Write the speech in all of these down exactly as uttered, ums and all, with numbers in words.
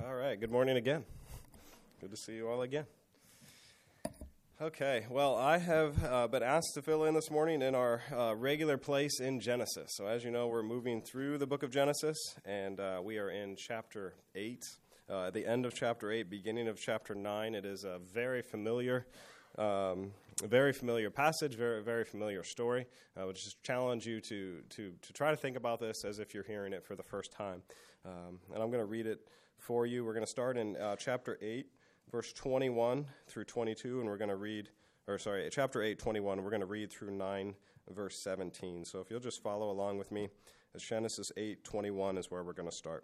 All right, good morning again. Good to see you all again. Okay, well, I have uh, been asked to fill in this morning in our uh, regular place in Genesis. So as you know, we're moving through the book of Genesis, and uh, we are in chapter eight. Uh, at the end of chapter eight, beginning of chapter nine, it is a very familiar um, a very familiar passage, very very familiar story. I would just challenge you to, to, to try to think about this as if you're hearing it for the first time. Um, and I'm going to read it for you. We're going to start in uh, chapter eight, verse twenty-one through twenty-two, and we're going to read, or sorry, chapter eight, twenty-one, we're going to read through nine, verse seventeen. So if you'll just follow along with me, as Genesis eight, twenty-one is where we're going to start.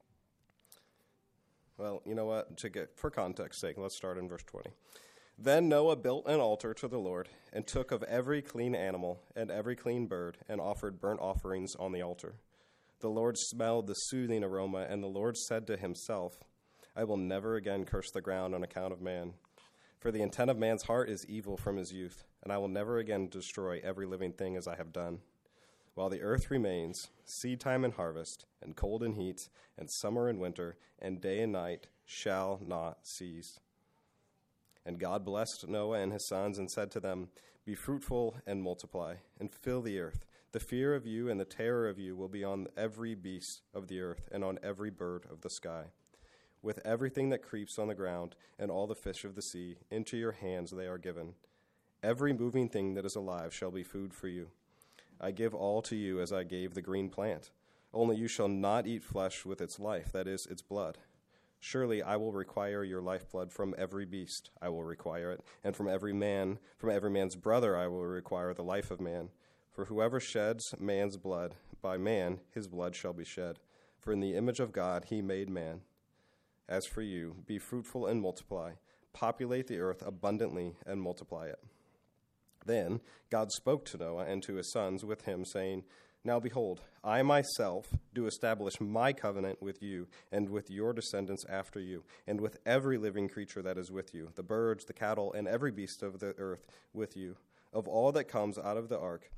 Well, you know what, to get, for context sake, let's start in verse twenty. Then Noah built an altar to the Lord, and took of every clean animal and every clean bird, and offered burnt offerings on the altar. The Lord smelled the soothing aroma, and the Lord said to himself, I will never again curse the ground on account of man. For the intent of man's heart is evil from his youth, and I will never again destroy every living thing as I have done. While the earth remains, seed time and harvest, and cold and heat, and summer and winter, and day and night shall not cease. And God blessed Noah and his sons and said to them, Be fruitful and multiply, and fill the earth. The fear of you and the terror of you will be on every beast of the earth and on every bird of the sky. With everything that creeps on the ground and all the fish of the sea, into your hands they are given. Every moving thing that is alive shall be food for you. I give all to you as I gave the green plant. Only you shall not eat flesh with its life, that is, its blood. Surely I will require your lifeblood from every beast, I will require it, and from every man, from every man's brother I will require the life of man. For whoever sheds man's blood, by man his blood shall be shed. For in the image of God he made man. As for you, be fruitful and multiply, populate the earth abundantly and multiply it. Then God spoke to Noah and to his sons with him, saying, Now behold, I myself do establish my covenant with you and with your descendants after you, and with every living creature that is with you, the birds, the cattle, and every beast of the earth with you, of all that comes out of the ark,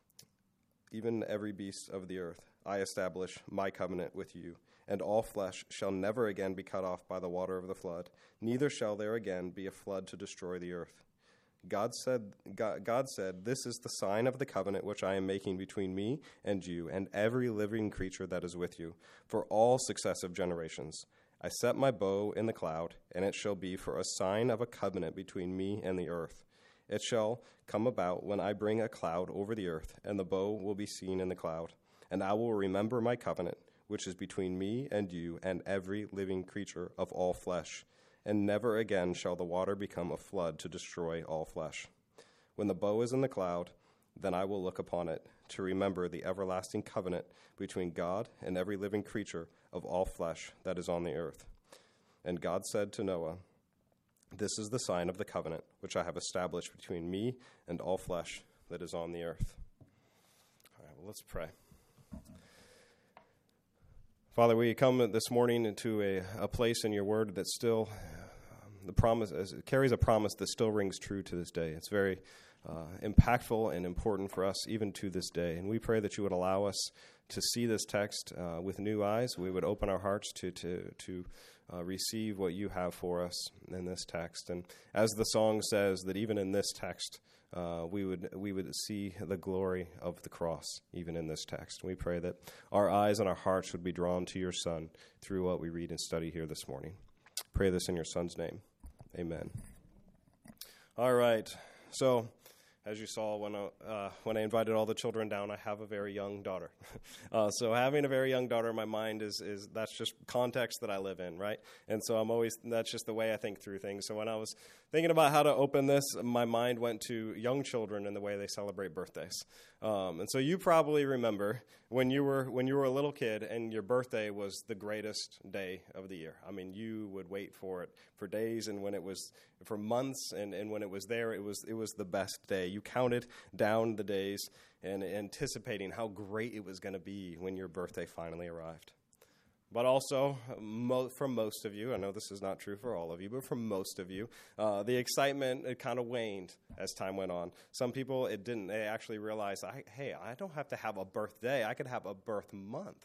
even every beast of the earth. I establish my covenant with you, and all flesh shall never again be cut off by the water of the flood, neither shall there again be a flood to destroy the earth. God said, God, God said, This is the sign of the covenant which I am making between me and you and every living creature that is with you, for all successive generations. I set my bow in the cloud, and it shall be for a sign of a covenant between me and the earth. It shall come about when I bring a cloud over the earth, and the bow will be seen in the cloud. And I will remember my covenant, which is between me and you and every living creature of all flesh. And never again shall the water become a flood to destroy all flesh. When the bow is in the cloud, then I will look upon it, to remember the everlasting covenant between God and every living creature of all flesh that is on the earth. And God said to Noah, This is the sign of the covenant which I have established between me and all flesh that is on the earth. All right, well, let's pray. Father, we come this morning into a, a place in your word that still, um, the promise it carries a promise that still rings true to this day. It's very uh, impactful and important for us even to this day. And we pray that you would allow us to see this text uh, with new eyes. We would open our hearts to to to uh, receive what you have for us in this text. And as the song says, that even in this text, Uh, we would we would see the glory of the cross even in this text. We pray that our eyes and our hearts would be drawn to your Son through what we read and study here this morning. Pray this in your Son's name. Amen. All right. So, as you saw when I, uh, when I invited all the children down, I have a very young daughter. uh, so having a very young daughter in my mind is is that's just context that I live in, right? And so I'm always that's just the way I think through things. So when I was thinking about how to open this, my mind went to young children and the way they celebrate birthdays. Um, and so you probably remember when you were when you were a little kid and your birthday was the greatest day of the year. I mean, you would wait for it for days, and when it was for months, and, and when it was there, it was it was the best day. You counted down the days and anticipating how great it was going to be when your birthday finally arrived. But also, mo- for most of you, I know this is not true for all of you, but for most of you, uh, the excitement, it kind of waned as time went on. Some people, it didn't. They actually realized, I, hey, I don't have to have a birthday. I could have a birth month.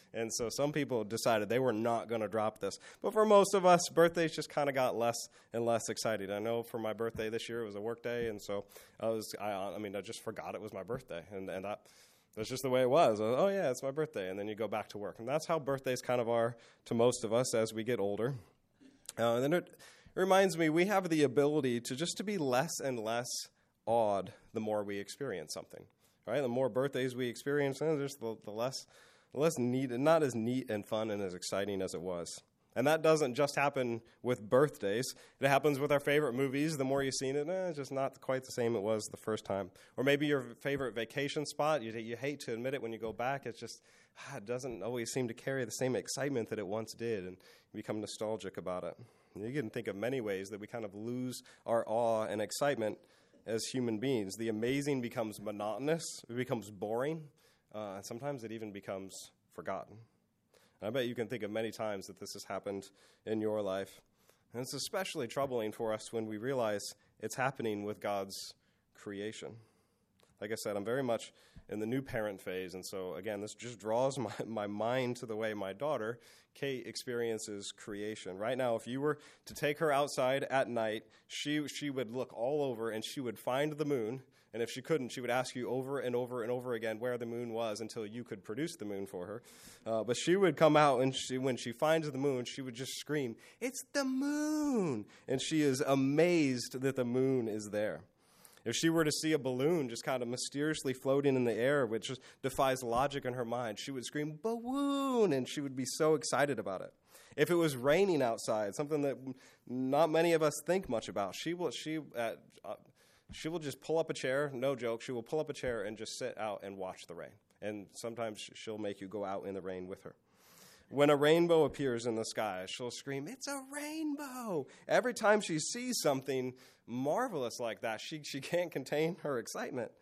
And so some people decided they were not going to drop this. But for most of us, birthdays just kind of got less and less exciting. I know for my birthday this year, it was a work day, and so I was, I, I mean, I just forgot it was my birthday. And, and that, that's just the way it was. Oh, yeah, it's my birthday. And then you go back to work. And that's how birthdays kind of are to most of us as we get older. Uh, and then it reminds me, we have the ability to just to be less and less awed the more we experience something. Right? The more birthdays we experience, eh, just the, the less, the less neat, not as neat and fun and as exciting as it was. And that doesn't just happen with birthdays. It happens with our favorite movies. The more you've seen it, eh, it's just not quite the same it was the first time. Or maybe your favorite vacation spot. You, you hate to admit it when you go back. It's just ah, it doesn't always seem to carry the same excitement that it once did, and you become nostalgic about it. And you can think of many ways that we kind of lose our awe and excitement as human beings. The amazing becomes monotonous. It becomes boring. Uh, and sometimes it even becomes forgotten. And I bet you can think of many times that this has happened in your life. And it's especially troubling for us when we realize it's happening with God's creation. Like I said, I'm very much in the new parent phase. And so, again, this just draws my, my mind to the way my daughter, Kate, experiences creation. Right now, if you were to take her outside at night, she she would look all over and she would find the moon. And if she couldn't, she would ask you over and over and over again where the moon was until you could produce the moon for her. Uh, but she would come out, and she, when she finds the moon, she would just scream, "It's the moon!" And she is amazed that the moon is there. If she were to see a balloon just kind of mysteriously floating in the air, which just defies logic in her mind, she would scream, "Balloon!" And she would be so excited about it. If it was raining outside, something that not many of us think much about, she will she uh, uh, she will just pull up a chair, no joke, she will pull up a chair and just sit out and watch the rain. And sometimes she'll make you go out in the rain with her. When a rainbow appears in the sky, she'll scream, "It's a rainbow!" Every time she sees something marvelous like that, she, she can't contain her excitement.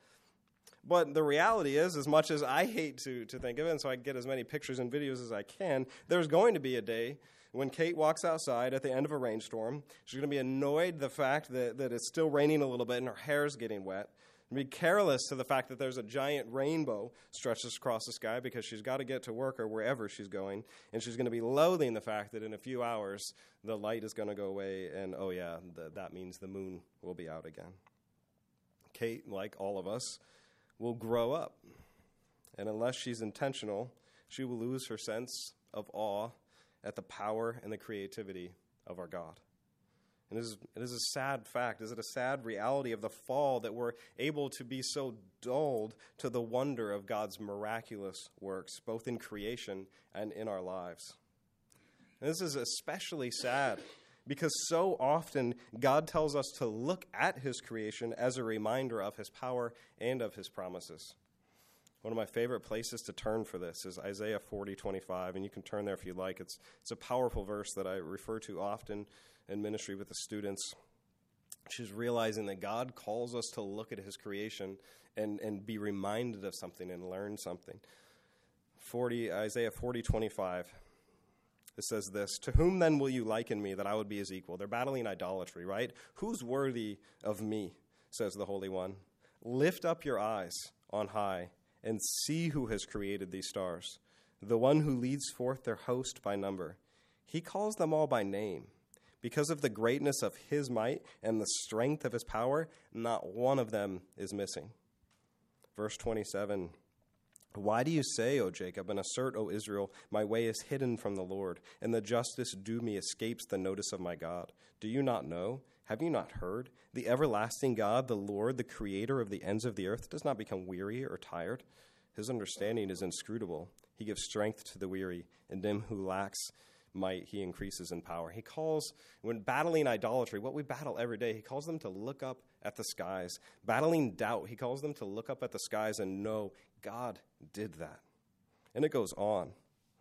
But the reality is, as much as I hate to, to think of it, and so I get as many pictures and videos as I can, there's going to be a day when Kate walks outside at the end of a rainstorm. She's going to be annoyed the fact that, that it's still raining a little bit and her hair's getting wet. Be careless to the fact that there's a giant rainbow stretches across the sky because she's got to get to work or wherever she's going, and she's going to be loathing the fact that in a few hours the light is going to go away, and oh yeah, the, that means the moon will be out again. Kate, like all of us, will grow up, and unless she's intentional, she will lose her sense of awe at the power and the creativity of our God. And it is, it is a sad fact. Is it a sad reality of the fall that we're able to be so dulled to the wonder of God's miraculous works, both in creation and in our lives? And this is especially sad because so often God tells us to look at his creation as a reminder of his power and of his promises. One of my favorite places to turn for this is Isaiah forty twenty-five, and you can turn there if you like. It's, it's a powerful verse that I refer to often in ministry with the students. She's realizing that God calls us to look at his creation and, and be reminded of something and learn something. forty Isaiah forty twenty-five. It says this, "To whom then will you liken me that I would be his equal?" They're battling idolatry, right? "Who's worthy of me?" says the Holy One. "Lift up your eyes on high and see who has created these stars, the one who leads forth their host by number. He calls them all by name. Because of the greatness of his might and the strength of his power, not one of them is missing." Verse twenty-seven, "Why do you say, O Jacob, and assert, O Israel, my way is hidden from the Lord, and the justice due me escapes the notice of my God? Do you not know? Have you not heard? The everlasting God, the Lord, the creator of the ends of the earth, does not become weary or tired. His understanding is inscrutable. He gives strength to the weary, and them who lacks might he increases in power." He calls, when battling idolatry, what we battle every day, he calls them to look up at the skies. Battling doubt, he calls them to look up at the skies and know God did that. And it goes on.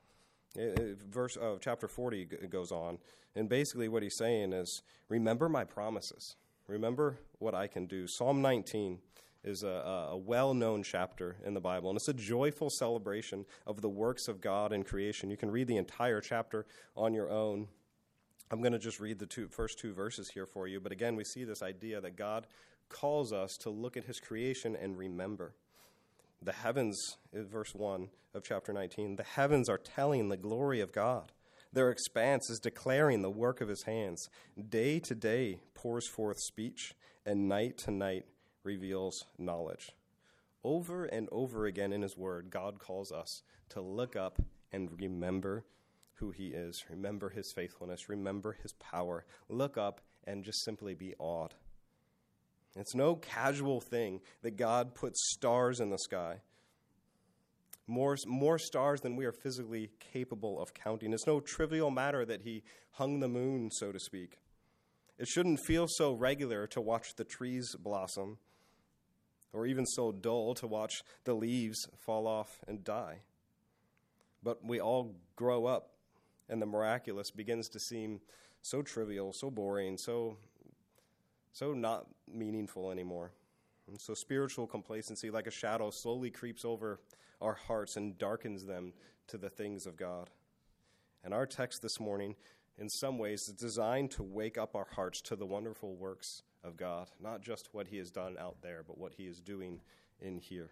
It, it, verse of chapter forty g- goes on. And basically what he's saying is, remember my promises. Remember what I can do. Psalm nineteen is a, a well-known chapter in the Bible, and it's a joyful celebration of the works of God in creation. You can read the entire chapter on your own. I'm going to just read the two, first two verses here for you, but again, we see this idea that God calls us to look at his creation and remember. The heavens, in verse one of chapter nineteen, the heavens are telling the glory of God. Their expanse is declaring the work of his hands. Day to day pours forth speech, and night to night reveals knowledge. Over and over again in his word, God calls us to look up and remember who he is, remember his faithfulness, remember his power. Look up and just simply be awed. It's no casual thing that God puts stars in the sky. More, more stars than we are physically capable of counting. It's no trivial matter that he hung the moon, so to speak. It shouldn't feel so regular to watch the trees blossom, or even so dull to watch the leaves fall off and die. But we all grow up, and the miraculous begins to seem so trivial, so boring, so, so not meaningful anymore. And so spiritual complacency, like a shadow, slowly creeps over our hearts and darkens them to the things of God. And our text this morning, in some ways, is designed to wake up our hearts to the wonderful works of God, not just what he has done out there, but what he is doing in here.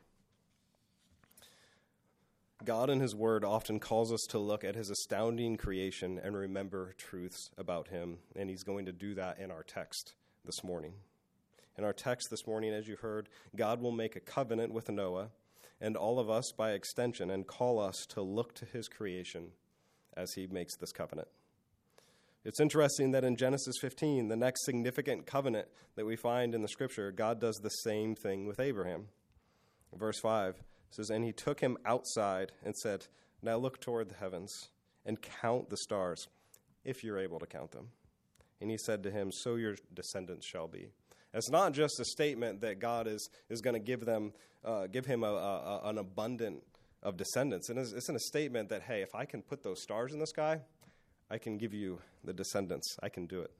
God in his word often calls us to look at his astounding creation and remember truths about him, and he's going to do that in our text this morning. In our text this morning, as you heard, God will make a covenant with Noah and all of us by extension and call us to look to his creation as he makes this covenant. It's interesting that in Genesis fifteen, the next significant covenant that we find in the scripture, God does the same thing with Abraham. Verse five says, "And he took him outside and said, 'Now look toward the heavens and count the stars, if you're able to count them.' And he said to him, 'So your descendants shall be.'" It's not just a statement that God is is going to give them, uh, give him a, a, an abundant of descendants. And it's, it's in a statement that, hey, if I can put those stars in the sky, I can give you the descendants. I can do it.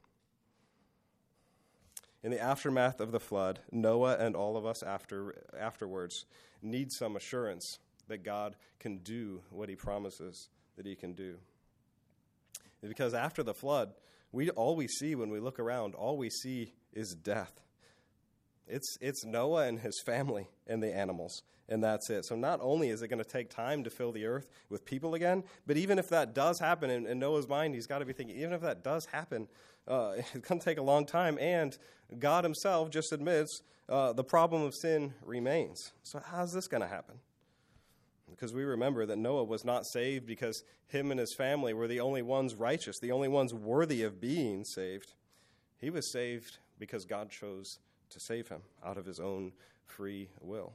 In the aftermath of the flood, Noah and all of us after afterwards need some assurance that God can do what he promises that he can do. Because after the flood, we all we see when we look around, all we see is death. It's it's Noah and his family and the animals, and that's it. So not only is it going to take time to fill the earth with people again, but even if that does happen, in, in Noah's mind, he's got to be thinking, even if that does happen, uh, it's going to take a long time, and God himself just admits uh, the problem of sin remains. So how's this going to happen? Because we remember that Noah was not saved because him and his family were the only ones righteous, the only ones worthy of being saved. He was saved because God chose to save him out of his own free will.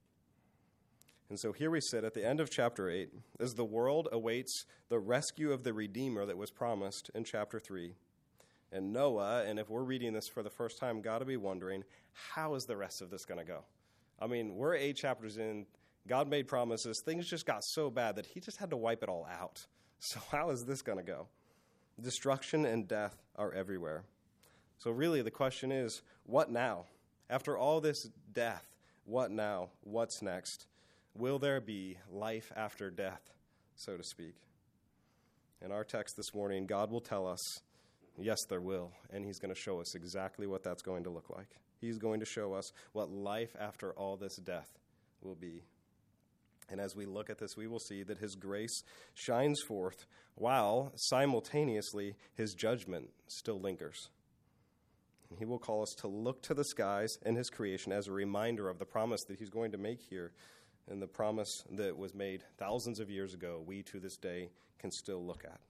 And so here we sit at the end of chapter eight as the world awaits the rescue of the Redeemer that was promised in chapter three. And Noah, and if we're reading this for the first time, got to be wondering, how is the rest of this going to go? I mean, we're eight chapters in. God made promises. Things just got so bad that he just had to wipe it all out. So how is this going to go? Destruction and death are everywhere. So really the question is, what now? After all this death, what now? What's next? Will there be life after death, so to speak? In our text this morning, God will tell us, yes, there will, and he's going to show us exactly what that's going to look like. He's going to show us what life after all this death will be. And as we look at this, we will see that his grace shines forth while simultaneously his judgment still lingers. He will call us to look to the skies and his creation as a reminder of the promise that he's going to make here, and the promise that was made thousands of years ago, we to this day can still look at.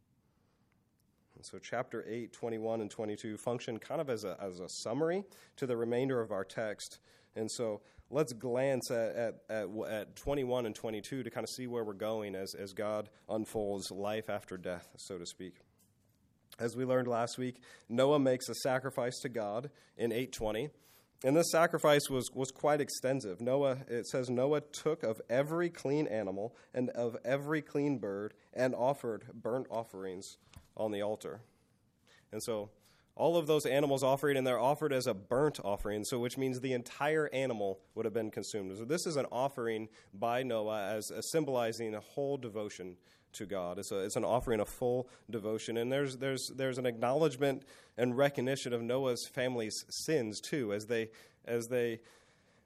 And so chapter eight, twenty-one, and twenty-two function kind of as a, as a summary to the remainder of our text. And so let's glance at, at, at, at twenty-one and twenty-two to kind of see where we're going as, as God unfolds life after death, so to speak. As we learned last week, Noah makes a sacrifice to God in eight twenty. And this sacrifice was, was quite extensive. Noah, it says, Noah took of every clean animal and of every clean bird and offered burnt offerings on the altar. And so all of those animals offered, and they're offered as a burnt offering, so which means the entire animal would have been consumed. So this is an offering by Noah as, as symbolizing a whole devotion to God. It's, a, it's an offering of full devotion. And there's there's there's an acknowledgement and recognition of Noah's family's sins too, as they as they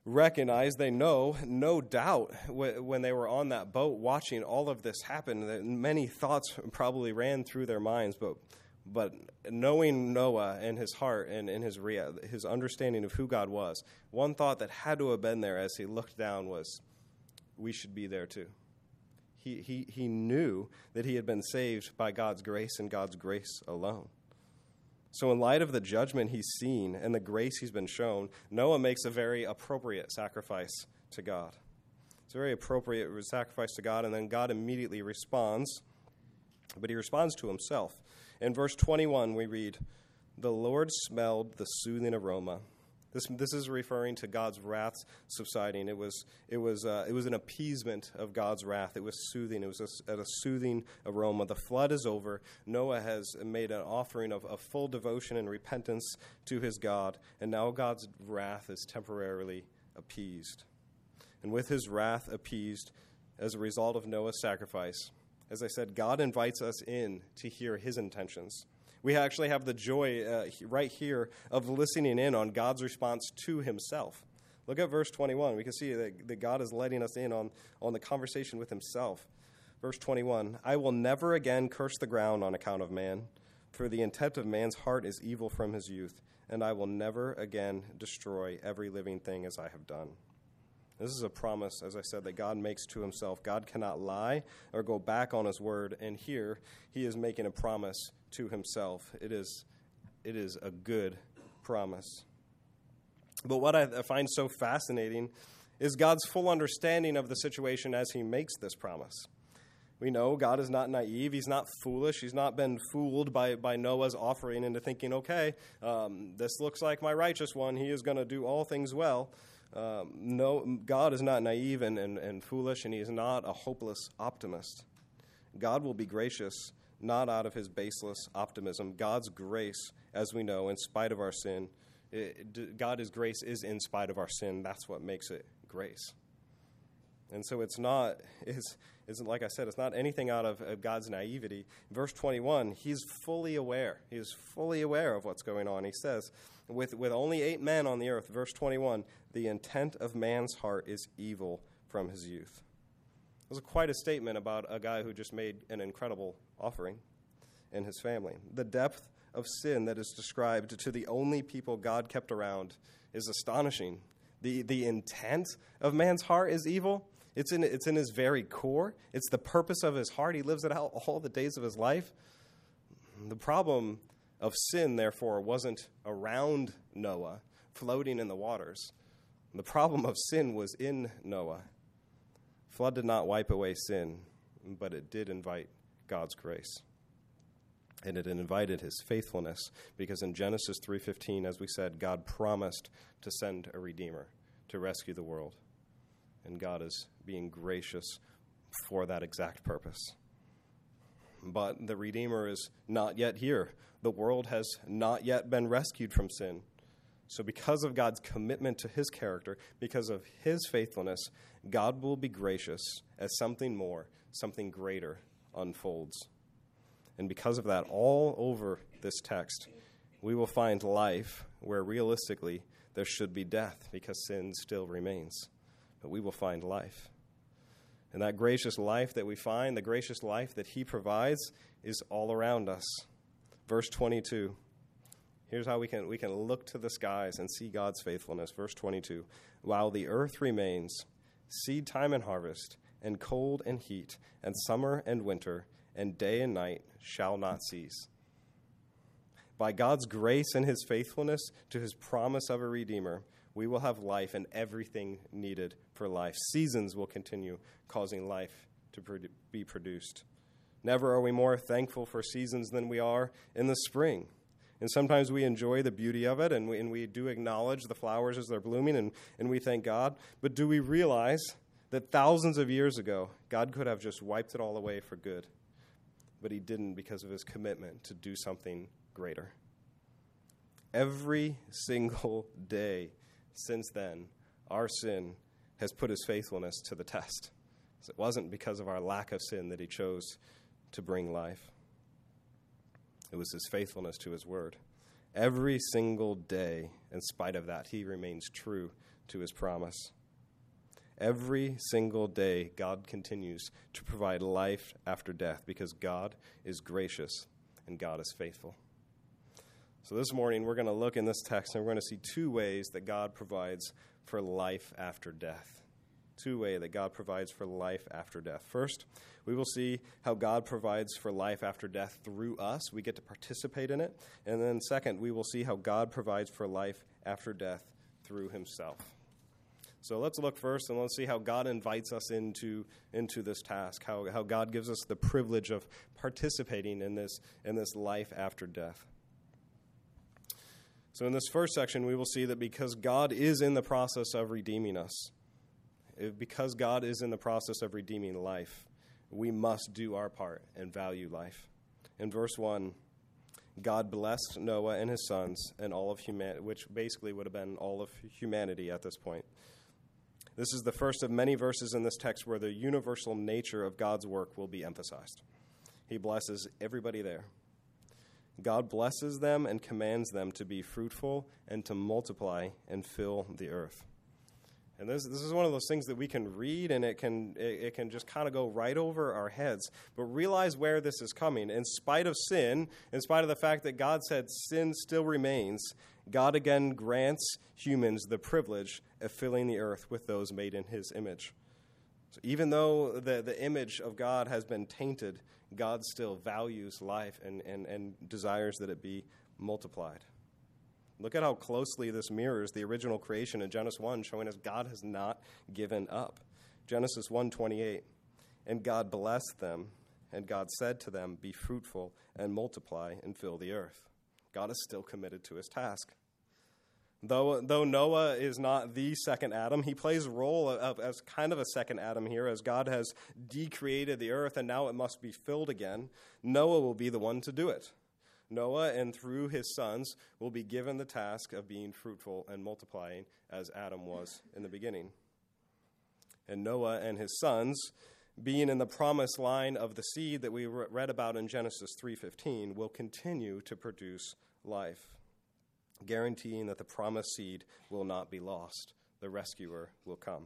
recognize, they know, no doubt, when they were on that boat watching all of this happen, that many thoughts probably ran through their minds, but but knowing Noah and his heart and, and his rea- his understanding of who God was, one thought that had to have been there as he looked down was, we should be there too. He, he, he knew that he had been saved by God's grace and God's grace alone. So in light of the judgment he's seen and the grace he's been shown, Noah makes a very appropriate sacrifice to God. It's a very appropriate sacrifice to God, and then God immediately responds, but he responds to himself. In verse twenty-one, we read, "The Lord smelled the soothing aroma." This this is referring to God's wrath subsiding. It was it was uh, it was an appeasement of God's wrath. It was soothing. It was a, a soothing aroma. The flood is over. Noah has made an offering of, of full devotion and repentance to his God, and now God's wrath is temporarily appeased. And with his wrath appeased as a result of Noah's sacrifice, as I said, God invites us in to hear his intentions. We actually have the joy uh, right here of listening in on God's response to himself. Look at verse twenty-one. We can see that, that God is letting us in on, on the conversation with himself. Verse twenty-one, "I will never again curse the ground on account of man, for the intent of man's heart is evil from his youth, and I will never again destroy every living thing as I have done." This is a promise, as I said, that God makes to himself. God cannot lie or go back on his word, and here he is making a promise to himself. It is, it is a good promise. But what I find so fascinating is God's full understanding of the situation as he makes this promise. We know God is not naive. He's not foolish. He's not been fooled by, by Noah's offering into thinking, okay, um, this looks like my righteous one. He is going to do all things well. Um, no, God is not naive and, and, and foolish, and he is not a hopeless optimist. God will be gracious, not out of his baseless optimism. God's grace, as we know, in spite of our sin, it, God's grace is in spite of our sin. That's what makes it grace. And so it's not, it's, it's like I said, it's not anything out of, of God's naivety. Verse twenty-one, he's fully aware. He is fully aware of what's going on. He says, with, with only eight men on the earth, verse twenty-one, "The intent of man's heart is evil from his youth." It was quite a statement about a guy who just made an incredible offering in his family. The depth of sin that is described to the only people God kept around is astonishing. The, the intent of man's heart is evil. It's in, it's in his very core. It's the purpose of his heart. He lives it out all the days of his life. The problem of sin, therefore, wasn't around Noah, floating in the waters. The problem of sin was in Noah. Flood did not wipe away sin, but it did invite God's grace. And it invited his faithfulness, because in Genesis three fifteen, as we said, God promised to send a Redeemer to rescue the world. And God is being gracious for that exact purpose. But the Redeemer is not yet here. The world has not yet been rescued from sin. So because of God's commitment to his character, because of his faithfulness, God will be gracious as something more, something greater unfolds. And because of that, all over this text, we will find life where realistically there should be death, because sin still remains. But we will find life. And that gracious life that we find, the gracious life that he provides, is all around us. Verse twenty-two. Here's how we can we can look to the skies and see God's faithfulness. Verse twenty-two. "While the earth remains, seed time and harvest, and cold and heat, and summer and winter, and day and night shall not cease." By God's grace and his faithfulness to his promise of a Redeemer, we will have life and everything needed for life. Seasons will continue causing life to produ- be produced. Never are we more thankful for seasons than we are in the spring. And sometimes we enjoy the beauty of it, and we, and we do acknowledge the flowers as they're blooming, and, and we thank God. But do we realize that thousands of years ago, God could have just wiped it all away for good? But he didn't, because of his commitment to do something greater. Every single day since then, our sin has put his faithfulness to the test. It wasn't because of our lack of sin that he chose to bring life. It was his faithfulness to his word. Every single day, in spite of that, he remains true to his promise. Every single day, God continues to provide life after death because God is gracious and God is faithful. So this morning, we're going to look in this text and we're going to see two ways that God provides for life after death. Two ways that God provides for life after death. First, we will see how God provides for life after death through us. We get to participate in it. And then second, we will see how God provides for life after death through himself. So let's look first and let's see how God invites us into, into this task, how, how God gives us the privilege of participating in this, in this life after death. So in this first section, we will see that because God is in the process of redeeming us, because God is in the process of redeeming life, we must do our part and value life. In verse one, God blessed Noah and his sons and all of humanity, which basically would have been all of humanity at this point. This is the first of many verses in this text where the universal nature of God's work will be emphasized. He blesses everybody there. God blesses them and commands them to be fruitful and to multiply and fill the earth. And this this is one of those things that we can read and it can it, it can just kind of go right over our heads. But realize where this is coming. In spite of sin, in spite of the fact that God said sin still remains, God again grants humans the privilege of filling the earth with those made in his image. So even though the, the image of God has been tainted, God still values life and, and, and desires that it be multiplied. Look at how closely this mirrors the original creation in Genesis one, showing us God has not given up. Genesis one twenty-eight, and God blessed them, and God said to them, be fruitful and multiply and fill the earth. God is still committed to his task. Though, though Noah is not the second Adam, he plays a role of, of, as kind of a second Adam here, as God has decreated the earth and now it must be filled again. Noah will be the one to do it. Noah, and through his sons, will be given the task of being fruitful and multiplying as Adam was in the beginning. And Noah and his sons, being in the promised line of the seed that we read about in Genesis three fifteen, will continue to produce life, guaranteeing that the promised seed will not be lost. The rescuer will come.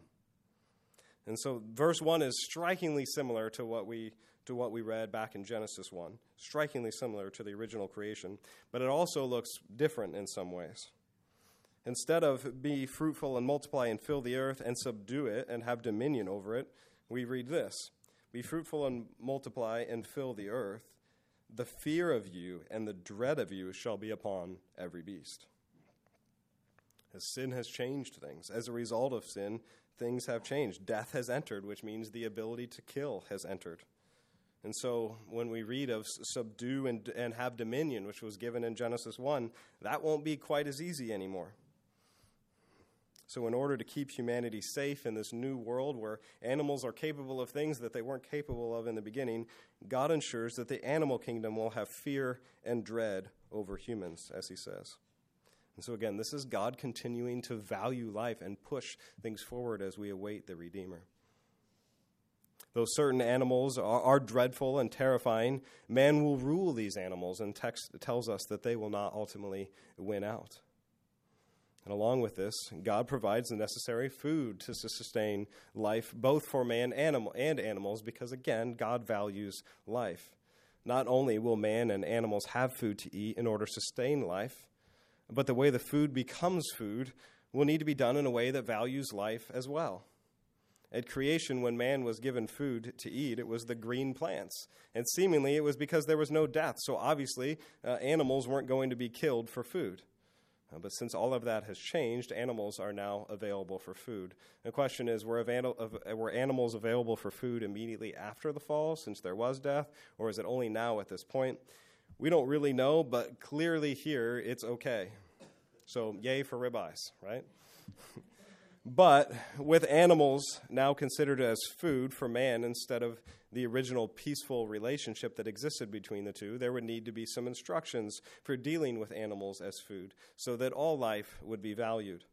And so verse one is strikingly similar to what we to what we read back in Genesis one, strikingly similar to the original creation, but it also looks different in some ways. Instead of be fruitful and multiply and fill the earth and subdue it and have dominion over it, we read this, be fruitful and multiply and fill the earth. The fear of you and the dread of you shall be upon every beast. As sin has changed things. As a result of sin, things have changed. Death has entered, which means the ability to kill has entered. And so when we read of subdue and, and have dominion, which was given in Genesis one, that won't be quite as easy anymore. So in order to keep humanity safe in this new world where animals are capable of things that they weren't capable of in the beginning, God ensures that the animal kingdom will have fear and dread over humans, as he says. And so again, this is God continuing to value life and push things forward as we await the Redeemer. Though certain animals are, are dreadful and terrifying, man will rule these animals, and text tells us that they will not ultimately win out. And along with this, God provides the necessary food to sustain life, both for man animal, and animals, because again, God values life. Not only will man and animals have food to eat in order to sustain life, but the way the food becomes food will need to be done in a way that values life as well. At creation, when man was given food to eat, it was the green plants. And seemingly it was because there was no death. So obviously, uh, animals weren't going to be killed for food. Uh, but since all of that has changed, animals are now available for food. The question is, were, av- were animals available for food immediately after the fall, since there was death? Or is it only now at this point? We don't really know, but clearly here, it's okay. So yay for ribeyes, right? But with animals now considered as food for man instead of the original peaceful relationship that existed between the two, there would need to be some instructions for dealing with animals as food so that all life would be valued.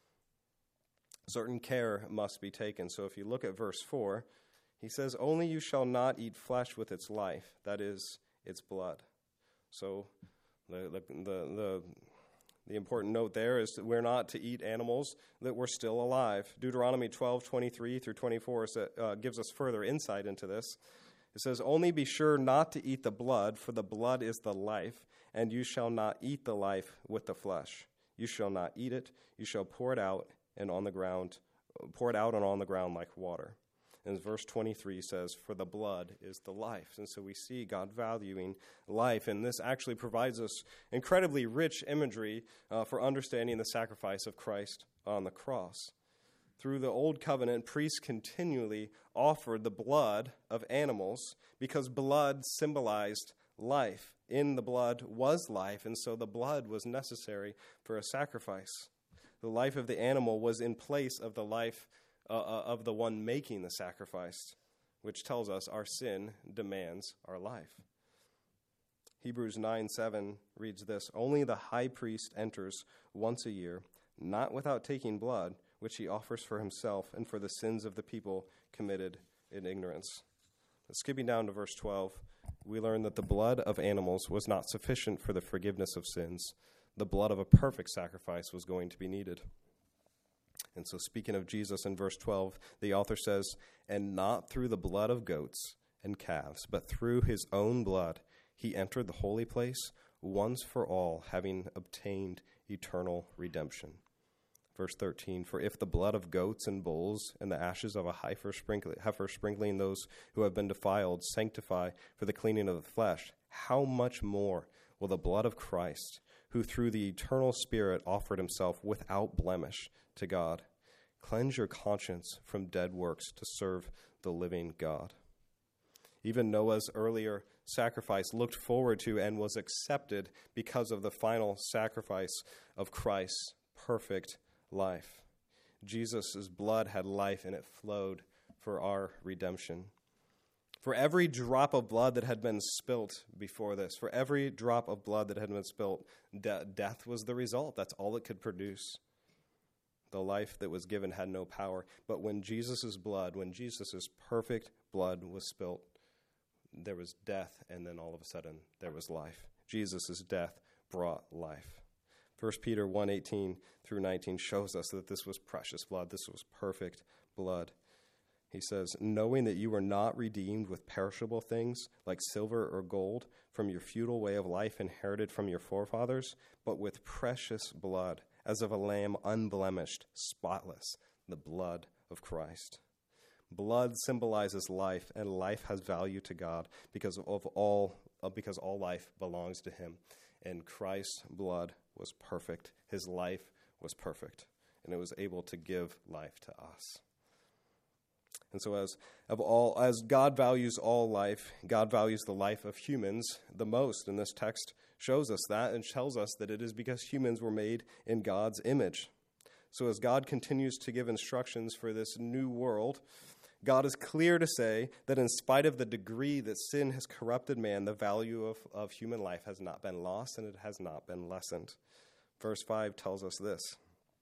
Certain care must be taken. So if you look at verse four, he says, only you shall not eat flesh with its life, that is, its blood. So the the the, the The important note there is that we're not to eat animals that were still alive. Deuteronomy twelve twenty-three through twenty-four uh, gives us further insight into this. It says, "Only be sure not to eat the blood, for the blood is the life, and you shall not eat the life with the flesh. You shall not eat it. You shall pour it out and on the ground, pour it out and on the ground like water." And verse twenty-three says, "For the blood is the life." And so we see God valuing life, and this actually provides us incredibly rich imagery uh, for understanding the sacrifice of Christ on the cross. Through the Old Covenant, priests continually offered the blood of animals because blood symbolized life. In the blood was life, and so the blood was necessary for a sacrifice. The life of the animal was in place of the life uh, of the one making the sacrifice, which tells us our sin demands our life. Hebrews nine seven reads this, "Only the high priest enters once a year, not without taking blood, which he offers for himself and for the sins of the people committed in ignorance." But skipping down to verse twelve, we learn that the blood of animals was not sufficient for the forgiveness of sins. The blood of a perfect sacrifice was going to be needed. And so speaking of Jesus in verse twelve, the author says, "And not through the blood of goats and calves, but through his own blood he entered the holy place once for all, having obtained eternal redemption." Verse thirteen, "For if the blood of goats and bulls and the ashes of a heifer sprinkling, heifer sprinkling those who have been defiled sanctify for the cleaning of the flesh, how much more will the blood of Christ, who through the eternal Spirit offered himself without blemish to God, cleanse your conscience from dead works to serve the living God?" Even Noah's earlier sacrifice looked forward to and was accepted because of the final sacrifice of Christ's perfect life. Jesus' blood had life, and it flowed for our redemption. For every drop of blood that had been spilt before this, for every drop of blood that had been spilt, de- death was the result. That's all it could produce. The life that was given had no power. But when Jesus' blood, when Jesus' perfect blood was spilt, there was death, and then all of a sudden there was life. Jesus' death brought life. First Peter one eighteen through nineteen shows us that this was precious blood. This was perfect blood. He says, "Knowing that you were not redeemed with perishable things like silver or gold from your futile way of life inherited from your forefathers, but with precious blood, as of a lamb unblemished, spotless, the blood of Christ." Blood symbolizes life, and life has value to God because of all uh, because all life belongs to him. And Christ's blood was perfect. His life was perfect, and it was able to give life to us. And so as of all as God values all life, God values the life of humans the most. And this text shows us that and tells us that it is because humans were made in God's image. So as God continues to give instructions for this new world, God is clear to say that in spite of the degree that sin has corrupted man, the value of, of human life has not been lost and it has not been lessened. Verse five tells us this: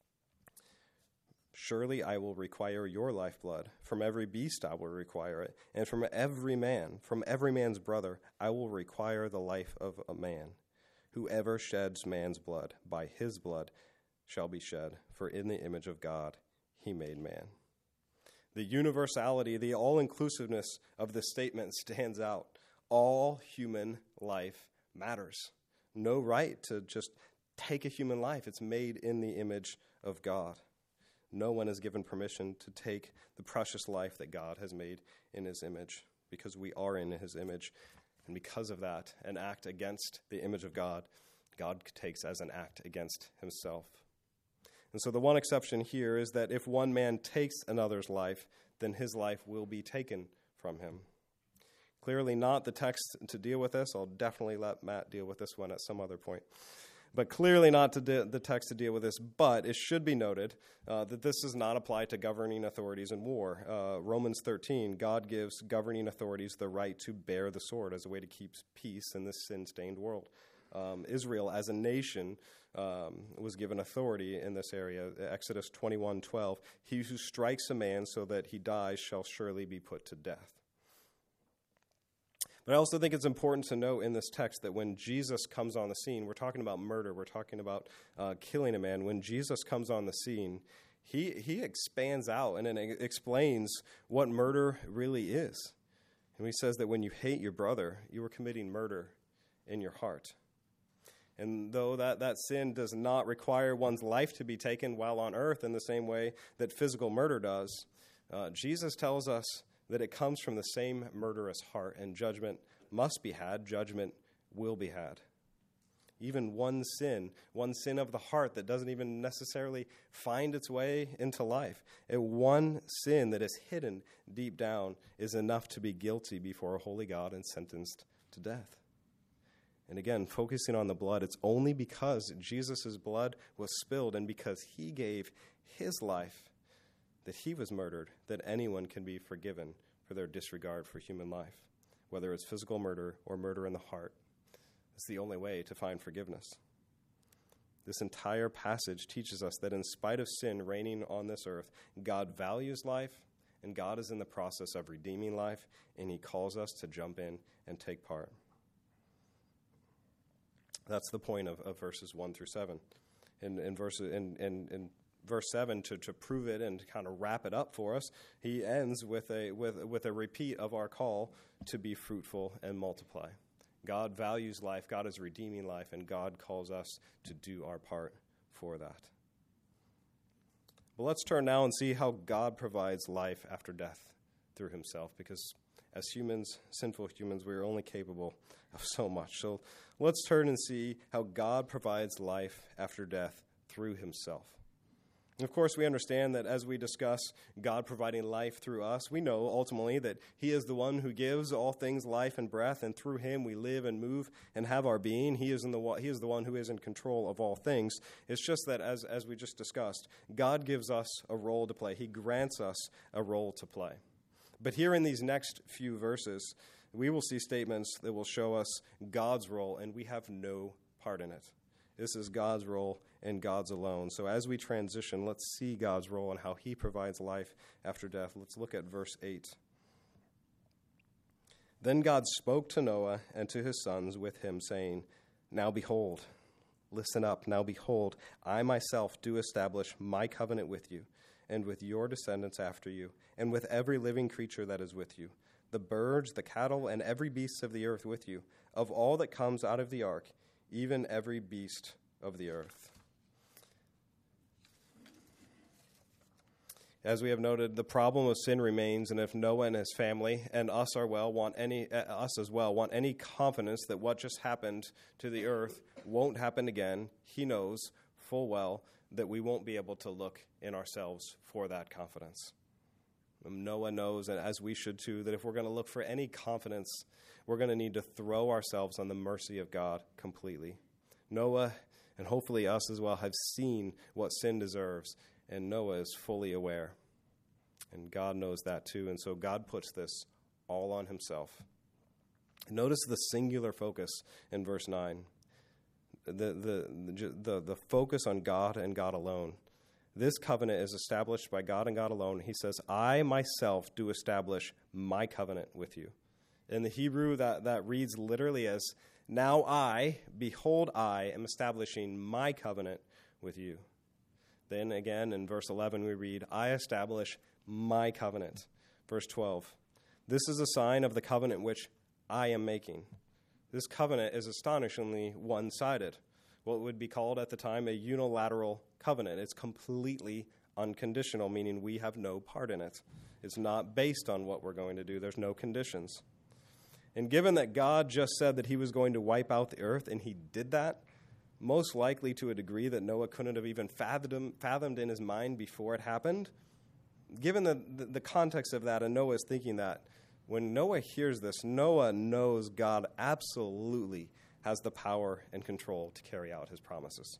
"Surely I will require your lifeblood. From every beast I will require it. And from every man, from every man's brother, I will require the life of a man. Whoever sheds man's blood, by his blood shall be shed. For in the image of God he made man." The universality, the all-inclusiveness of this statement stands out. All human life matters. No right to just take a human life. It's made in the image of God. No one is given permission to take the precious life that God has made in his image, because we are in his image. And because of that, an act against the image of God, God takes as an act against himself. And so the one exception here is that if one man takes another's life, then his life will be taken from him. Clearly not the text to deal with this. I'll definitely let Matt deal with this one at some other point. But clearly not to de- the text to deal with this. But it should be noted uh, that this does not apply to governing authorities in war. Uh, Romans thirteen, God gives governing authorities the right to bear the sword as a way to keep peace in this sin-stained world. Um, Israel as a nation um, was given authority in this area. Exodus twenty-one twelve, "He who strikes a man so that he dies shall surely be put to death." But I also think it's important to note in this text that when Jesus comes on the scene, we're talking about murder, we're talking about uh, killing a man. When Jesus comes on the scene, he he expands out and then explains what murder really is. And he says that when you hate your brother, you are committing murder in your heart. And though that, that sin does not require one's life to be taken while on earth in the same way that physical murder does, uh, Jesus tells us that it comes from the same murderous heart, and judgment must be had, judgment will be had. Even one sin, one sin of the heart that doesn't even necessarily find its way into life, and one sin that is hidden deep down is enough to be guilty before a holy God and sentenced to death. And again, focusing on the blood, it's only because Jesus' blood was spilled and because he gave his life that he was murdered, that anyone can be forgiven for their disregard for human life, whether it's physical murder or murder in the heart. It's the only way to find forgiveness. This entire passage teaches us that in spite of sin reigning on this earth, God values life, and God is in the process of redeeming life, and he calls us to jump in and take part. That's the point of, of verses one through seven. In, in, verse, in, in, in verse seven, to, to prove it and to kind of wrap it up for us, he ends with a, with, with a repeat of our call to be fruitful and multiply. God values life, God is redeeming life, and God calls us to do our part for that. But let's turn now and see how God provides life after death through himself, because as humans, sinful humans, we are only capable of so much. So let's turn and see how God provides life after death through himself. And of course, we understand that as we discuss God providing life through us, we know ultimately that he is the one who gives all things life and breath, and through him we live and move and have our being. He is, in the, he is the one who is in control of all things. It's just that, as, as we just discussed, God gives us a role to play. He grants us a role to play. But here in these next few verses, we will see statements that will show us God's role, and we have no part in it. This is God's role and God's alone. So as we transition, let's see God's role and how he provides life after death. Let's look at verse eight. Then God spoke to Noah and to his sons with him, saying, Now behold, listen up, now behold, I myself do establish my covenant with you, and with your descendants after you, and with every living creature that is with you, the birds, the cattle, and every beast of the earth with you, of all that comes out of the ark, even every beast of the earth. As we have noted, the problem of sin remains, and if Noah and his family and us are well want any uh, us as well want any confidence that what just happened to the earth won't happen again, he knows full well that we won't be able to look in ourselves for that confidence. Noah knows, and as we should too, that if we're going to look for any confidence, we're going to need to throw ourselves on the mercy of God completely. Noah, and hopefully us as well, have seen what sin deserves, and Noah is fully aware. And God knows that too, and so God puts this all on himself. Notice the singular focus in verse nine. The, the, the, the, the focus on God and God alone. This covenant is established by God and God alone. He says, I myself do establish my covenant with you. In the Hebrew, that, that reads literally as, now I, behold, I am establishing my covenant with you. Then again, in verse eleven, we read, I establish my covenant. Verse twelve, this is a sign of the covenant which I am making. This covenant is astonishingly one-sided. What would be called at the time a unilateral covenant. It's completely unconditional, meaning we have no part in it. It's not based on what we're going to do. There's no conditions. And given that God just said that he was going to wipe out the earth, and he did that, most likely to a degree that Noah couldn't have even fathomed, fathomed in his mind before it happened, given the, the, the context of that, and Noah's thinking that, when Noah hears this, Noah knows God absolutely has the power and control to carry out his promises.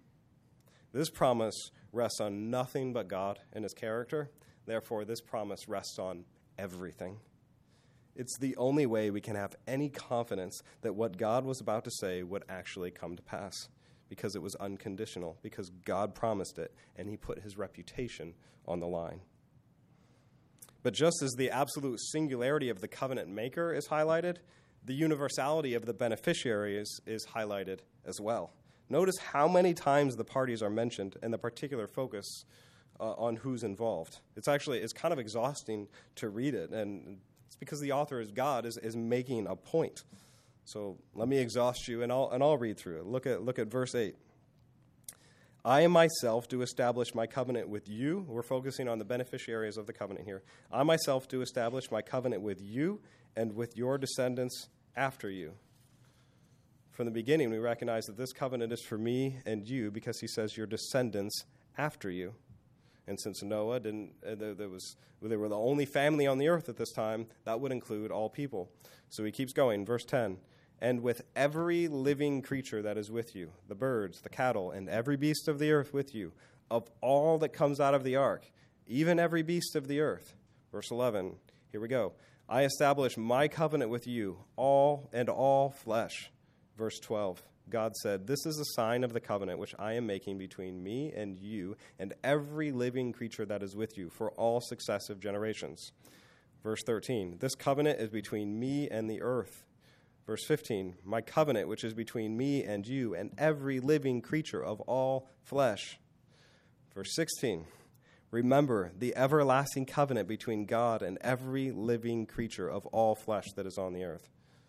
This promise rests on nothing but God and his character. Therefore, this promise rests on everything. It's the only way we can have any confidence that what God was about to say would actually come to pass, because it was unconditional, because God promised it, and he put his reputation on the line. But just as the absolute singularity of the covenant maker is highlighted, the universality of the beneficiary is, is highlighted as well. Notice how many times the parties are mentioned and the particular focus uh, on who's involved. It's actually, it's kind of exhausting to read it, and it's because the author is God, is, is making a point. So let me exhaust you, and I'll, and I'll read through it. Look at, look at verse eight. I myself do establish my covenant with you. We're focusing on the beneficiaries of the covenant here. I myself do establish my covenant with you and with your descendants after you. From the beginning, we recognize that this covenant is for me and you because he says your descendants after you. And since Noah didn't, uh, there, there was, they were the only family on the earth at this time, that would include all people. So he keeps going, verse ten. And with every living creature that is with you, the birds, the cattle, and every beast of the earth with you, of all that comes out of the ark, even every beast of the earth. Verse eleven, here we go. I establish my covenant with you, all and all flesh. Verse twelve, God said, this is a sign of the covenant which I am making between me and you and every living creature that is with you for all successive generations. Verse thirteen, this covenant is between me and the earth. Verse fifteen, my covenant which is between me and you and every living creature of all flesh. Verse sixteen, remember the everlasting covenant between God and every living creature of all flesh that is on the earth.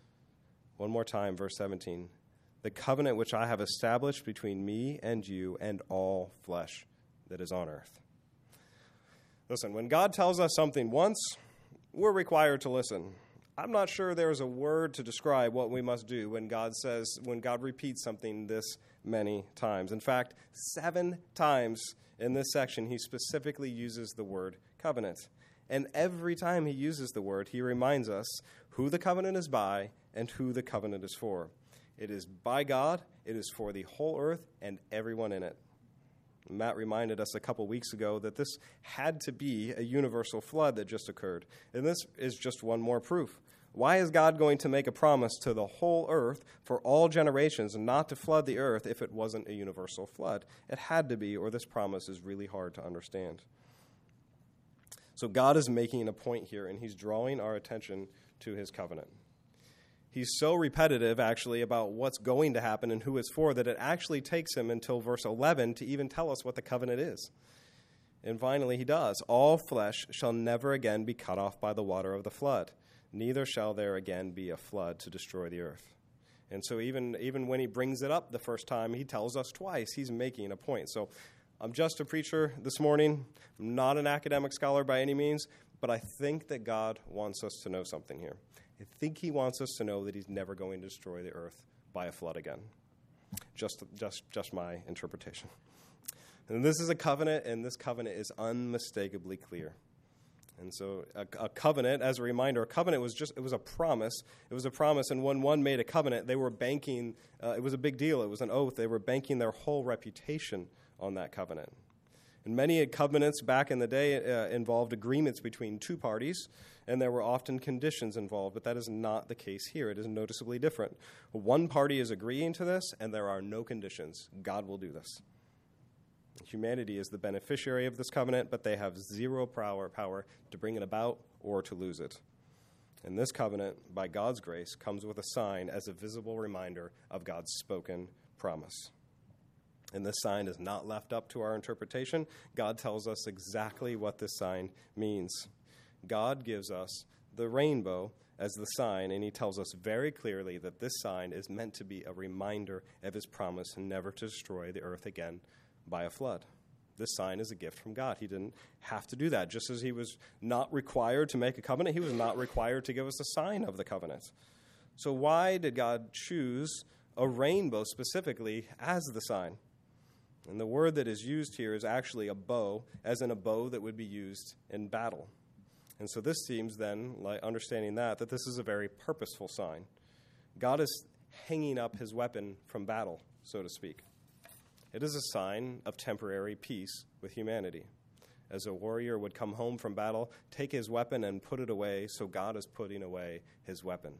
One more time, verse seventeen, the covenant which I have established between me and you and all flesh that is on earth. Listen, when God tells us something once, we're required to listen. I'm not sure there's a word to describe what we must do when God says, when God repeats something this many times. In fact, seven times in this section, he specifically uses the word covenant. And every time he uses the word, he reminds us who the covenant is by and who the covenant is for. It is by God, it is for the whole earth and everyone in it. Matt reminded us a couple weeks ago that this had to be a universal flood that just occurred. And this is just one more proof. Why is God going to make a promise to the whole earth for all generations and not to flood the earth if it wasn't a universal flood? It had to be, or this promise is really hard to understand. So God is making a point here, and he's drawing our attention to his covenant. He's so repetitive, actually, about what's going to happen and who it's for that it actually takes him until verse eleven to even tell us what the covenant is. And finally, he does. All flesh shall never again be cut off by the water of the flood, neither shall there again be a flood to destroy the earth. And so even, even when he brings it up the first time, he tells us twice he's making a point. So I'm just a preacher this morning. I'm not an academic scholar by any means, but I think that God wants us to know something here. I think he wants us to know that he's never going to destroy the earth by a flood again. Just, just, just my interpretation. And this is a covenant, and this covenant is unmistakably clear. And so a, a covenant, as a reminder, a covenant was just, it was a promise. It was a promise, and when one made a covenant, they were banking, uh, it was a big deal. It was an oath. They were banking their whole reputation on that covenant. And many covenants back in the day uh, involved agreements between two parties, and there were often conditions involved, but that is not the case here. It is noticeably different. One party is agreeing to this, and there are no conditions. God will do this. Humanity is the beneficiary of this covenant, but they have zero power, power to bring it about or to lose it. And this covenant, by God's grace, comes with a sign as a visible reminder of God's spoken promise. And this sign is not left up to our interpretation. God tells us exactly what this sign means. God gives us the rainbow as the sign, and he tells us very clearly that this sign is meant to be a reminder of his promise never to destroy the earth again by a flood. This sign is a gift from God. He didn't have to do that. Just as he was not required to make a covenant, he was not required to give us a sign of the covenant. So why did God choose a rainbow specifically as the sign? And the word that is used here is actually a bow, as in a bow that would be used in battle. And so this seems then, like understanding that, that this is a very purposeful sign. God is hanging up his weapon from battle, so to speak. It is a sign of temporary peace with humanity. As a warrior would come home from battle, take his weapon and put it away, so God is putting away his weapon.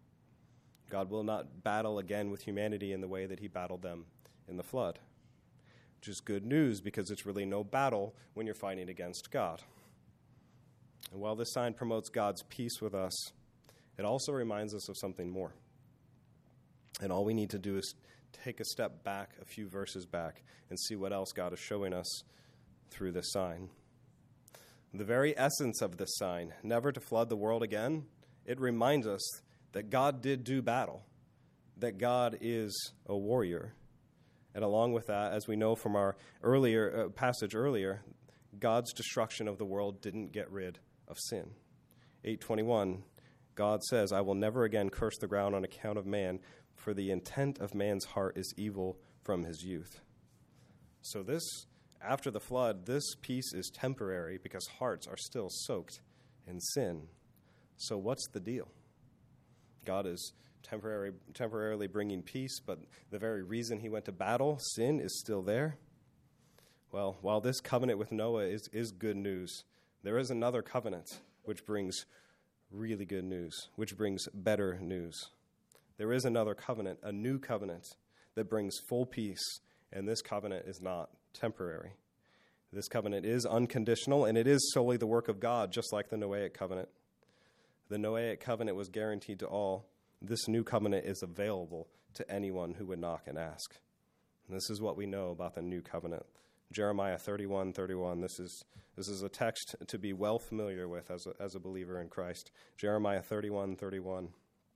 God will not battle again with humanity in the way that he battled them in the flood. Which is good news, because it's really no battle when you're fighting against God. And while this sign promotes God's peace with us, it also reminds us of something more. And all we need to do is take a step back, a few verses back, and see what else God is showing us through this sign. The very essence of this sign, never to flood the world again, it reminds us that God did do battle, that God is a warrior. And along with that, as we know from our earlier uh, passage earlier, God's destruction of the world didn't get rid of sin. eight twenty-one, God says, I will never again curse the ground on account of man, for the intent of man's heart is evil from his youth. So this, after the flood, this peace is temporary because hearts are still soaked in sin. So what's the deal? God is temporary, temporarily bringing peace, but the very reason he went to battle, sin, is still there. Well, while this covenant with Noah is, is good news, there is another covenant which brings really good news, which brings better news. There is another covenant, a new covenant, that brings full peace, and this covenant is not temporary. This covenant is unconditional, and it is solely the work of God, just like the Noahic covenant. The Noahic covenant was guaranteed to all. This new covenant is available to anyone who would knock and ask. And this is what we know about the new covenant. Jeremiah thirty-one thirty-one. This is this is a text to be well familiar with as a, as a believer in Christ. Jeremiah thirty-one thirty-one.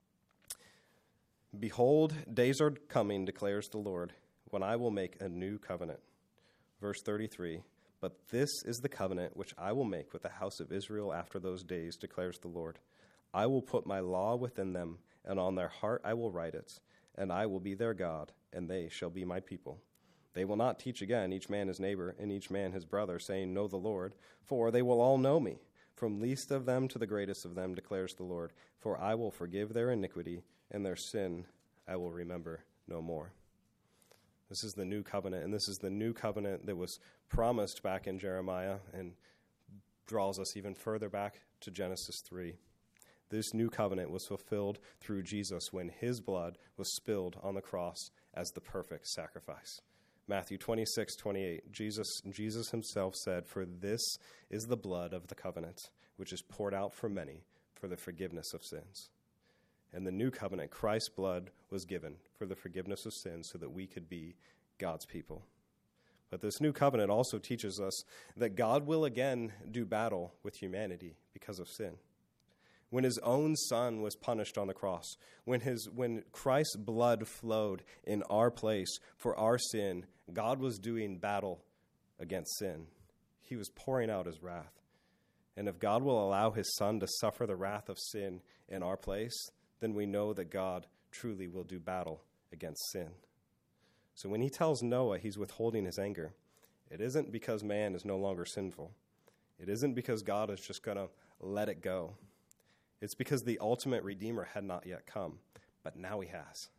Behold, days are coming, declares the Lord, when I will make a new covenant. Verse thirty-three. But this is the covenant which I will make with the house of Israel after those days, declares the Lord. I will put my law within them, and on their heart I will write it, and I will be their God, and they shall be my people. They will not teach again each man his neighbor and each man his brother, saying, Know the Lord, for they will all know me, from least of them to the greatest of them, declares the Lord. For I will forgive their iniquity, and their sin I will remember no more. This is the new covenant, and this is the new covenant that was promised back in Jeremiah and draws us even further back to Genesis three. This new covenant was fulfilled through Jesus when his blood was spilled on the cross as the perfect sacrifice. Matthew twenty-six twenty-eight, Jesus, Jesus himself said, For this is the blood of the covenant, which is poured out for many for the forgiveness of sins. In the new covenant, Christ's blood was given for the forgiveness of sins so that we could be God's people. But this new covenant also teaches us that God will again do battle with humanity because of sin. When his own son was punished on the cross, when his when Christ's blood flowed in our place for our sin, God was doing battle against sin. He was pouring out his wrath. And if God will allow his son to suffer the wrath of sin in our place, then we know that God truly will do battle against sin. So when he tells Noah he's withholding his anger, it isn't because man is no longer sinful. It isn't because God is just going to let it go. It's because the ultimate Redeemer had not yet come, but now he has.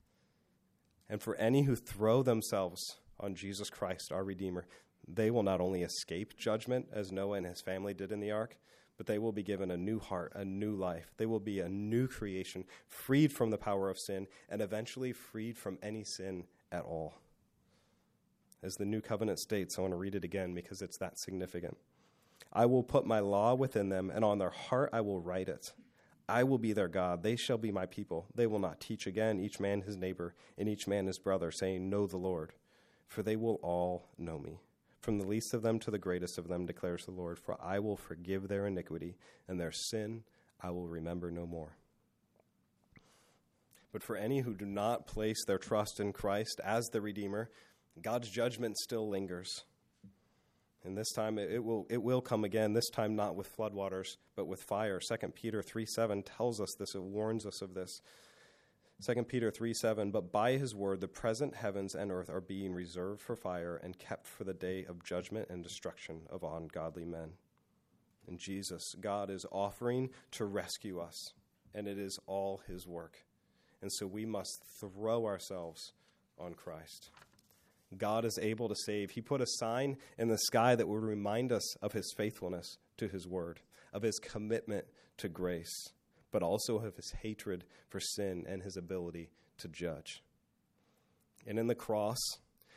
And for any who throw themselves on Jesus Christ, our Redeemer, they will not only escape judgment, as Noah and his family did in the ark, but they will be given a new heart, a new life. They will be a new creation, freed from the power of sin, and eventually freed from any sin at all. As the new covenant states, I want to read it again because it's that significant. I will put my law within them, and on their heart I will write it. I will be their God. They shall be my people. They will not teach again each man his neighbor and each man his brother, saying, Know the Lord. For they will all know me. From the least of them to the greatest of them, declares the Lord. For I will forgive their iniquity, and their sin I will remember no more. But for any who do not place their trust in Christ as the Redeemer, God's judgment still lingers. And this time it will it will come again, this time not with floodwaters, but with fire. Second Peter three seven tells us this, it warns us of this. Second Peter three seven, but by his word the present heavens and earth are being reserved for fire and kept for the day of judgment and destruction of ungodly men. And Jesus, God is offering to rescue us, and it is all his work. And so we must throw ourselves on Christ. God is able to save. He put a sign in the sky that would remind us of his faithfulness to his word, of his commitment to grace, but also of his hatred for sin and his ability to judge. And in the cross,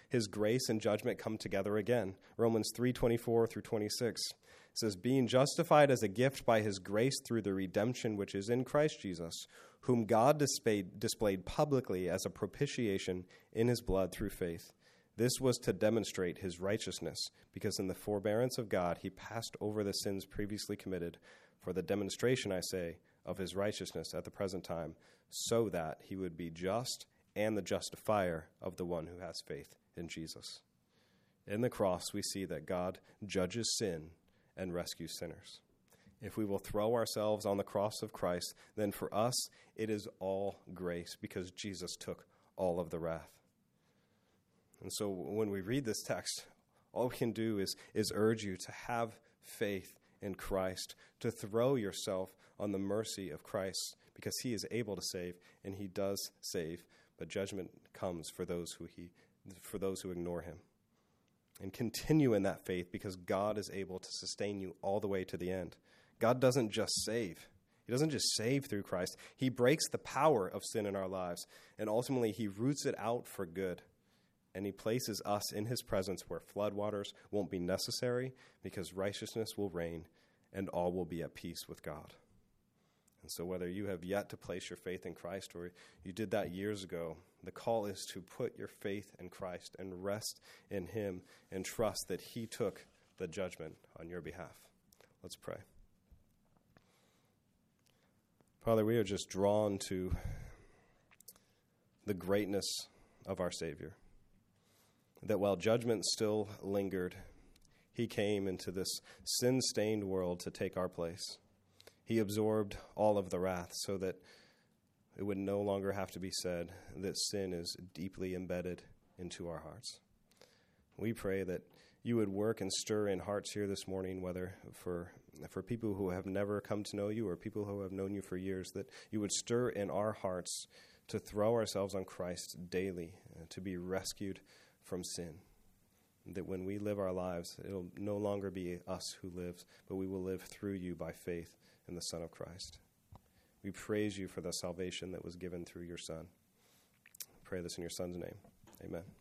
his grace and judgment come together again. Romans three twenty-four through twenty-six says, being justified as a gift by his grace through the redemption which is in Christ Jesus, whom God displayed, displayed publicly as a propitiation in his blood through faith. This was to demonstrate his righteousness, because in the forbearance of God he passed over the sins previously committed, for the demonstration, I say, of his righteousness at the present time, so that he would be just and the justifier of the one who has faith in Jesus. In the cross, we see that God judges sin and rescues sinners. If we will throw ourselves on the cross of Christ, then for us it is all grace, because Jesus took all of the wrath. And so when we read this text, all we can do is, is urge you to have faith in Christ, to throw yourself on the mercy of Christ, because he is able to save, and he does save, but judgment comes for those who he for those who ignore him. And continue in that faith, because God is able to sustain you all the way to the end. God doesn't just save. He doesn't just save through Christ. He breaks the power of sin in our lives, and ultimately he roots it out for good. And he places us in his presence where floodwaters won't be necessary, because righteousness will reign and all will be at peace with God. And so whether you have yet to place your faith in Christ or you did that years ago, the call is to put your faith in Christ and rest in him and trust that he took the judgment on your behalf. Let's pray. Father, we are just drawn to the greatness of our Savior. That while judgment still lingered, he came into this sin-stained world to take our place. He absorbed all of the wrath so that it would no longer have to be said that sin is deeply embedded into our hearts. We pray that you would work and stir in hearts here this morning, whether for for people who have never come to know you or people who have known you for years, that you would stir in our hearts to throw ourselves on Christ daily, uh, to be rescued from sin. That when we live our lives, it'll no longer be us who lives, but we will live through you by faith in the Son of Christ. We praise you for the salvation that was given through your Son. I pray this in your Son's name. Amen.